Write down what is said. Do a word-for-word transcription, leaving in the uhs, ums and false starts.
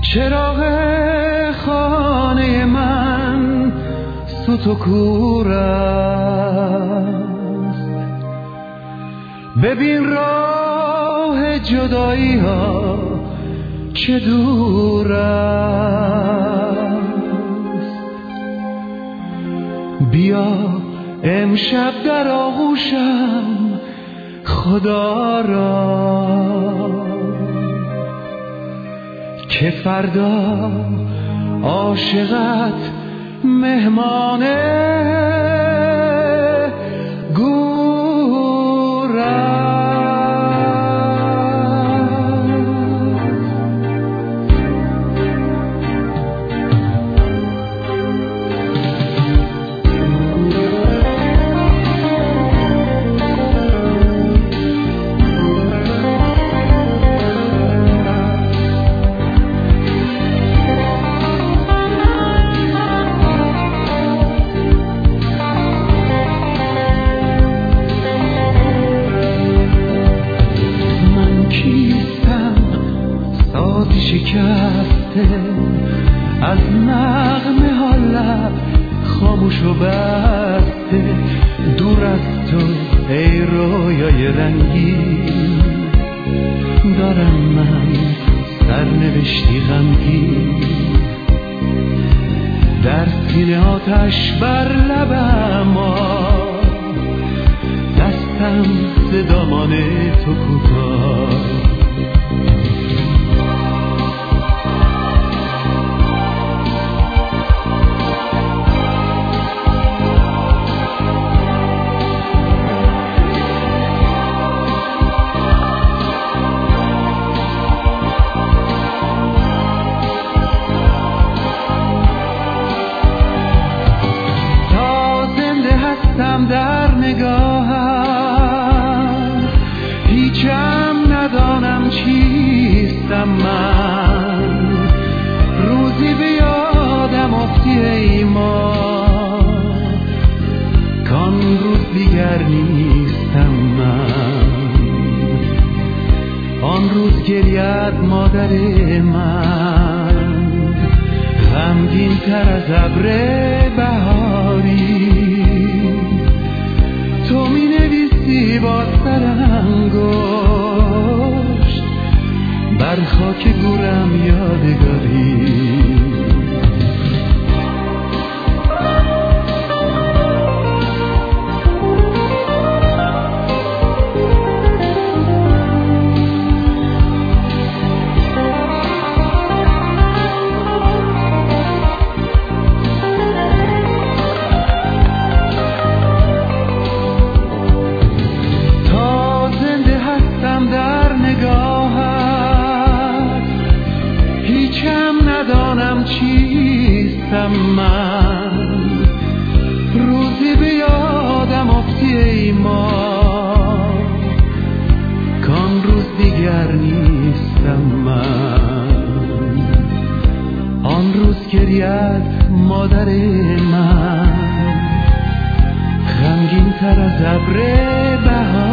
چراغ خانه من سوت و کور است، ببین راه جدایی ها چه دور است. بیا امشب در آغوشم خدا را که فردا عاشقت مهمانه گور است. شکسته از نغمه ها لب خاموش و بسته، دور از تو ای رویای رنگین دارم من سرنوشتی غمگین. در سینه آتش بر لبم دستم ز دامان تو کوتاه، در نگاهم هیچم ندانم چیستم من، روزی به یادم افتی ای ما کان روز دیگر نیستم من. آن روز گرید مادر من غمگین تر از ابر بهاری، تو می نویسی با سر انگشت بر خاک گورم یادگاری. ندانم چیستم من، روزی به یادم افتی ای ما کان روز دیگر نیستم من. آن روز گرید مادر من غمگین تر از ابر بهار.